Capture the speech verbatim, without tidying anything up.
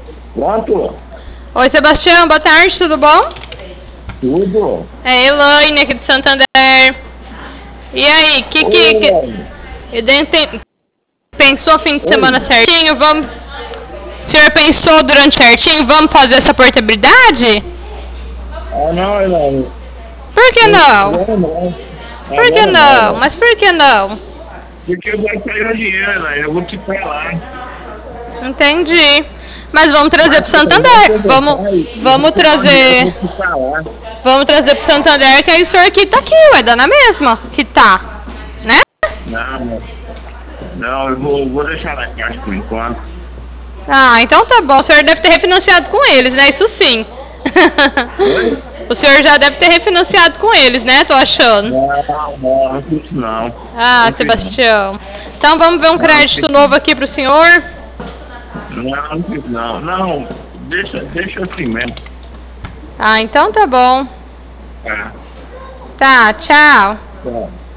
Pronto? Oi, Sebastião, boa tarde, tudo bom? Tudo? É Elaine aqui de Santander. E aí, que que... que... E dente- Pensou fim de semana Oi. certinho? Vamos... O senhor pensou durante certinho? Vamos fazer essa portabilidade? Ah, não, não. Por que não? Agora não. Por que Agora não, não? não. Mas por que não? Porque eu vou sair o dinheiro, né? Eu vou te falar. Entendi. Mas vamos trazer Mas pro se eu vou Santander. Vamos, conversar e e vamos você dar o dinheiro, eu trazer... vou te falar. Vamos trazer pro Santander, que aí o senhor aqui tá aqui, ué, dá na mesma que tá, né? Não, não. Não, eu vou, vou deixar na caixa por enquanto. Ah, então tá bom. O senhor deve ter refinanciado com eles, né? Isso sim. Oi? O senhor já deve ter refinanciado com eles, né? Tô achando. Não, não, não fiz não. Ah, Não fiz Sebastião. Então vamos ver um não. Não, não crédito fiz novo aqui pro senhor. não. Não, não fiz não. Não, deixa, deixa assim mesmo. Ah, então tá bom. Tá, Tá, tchau. tá.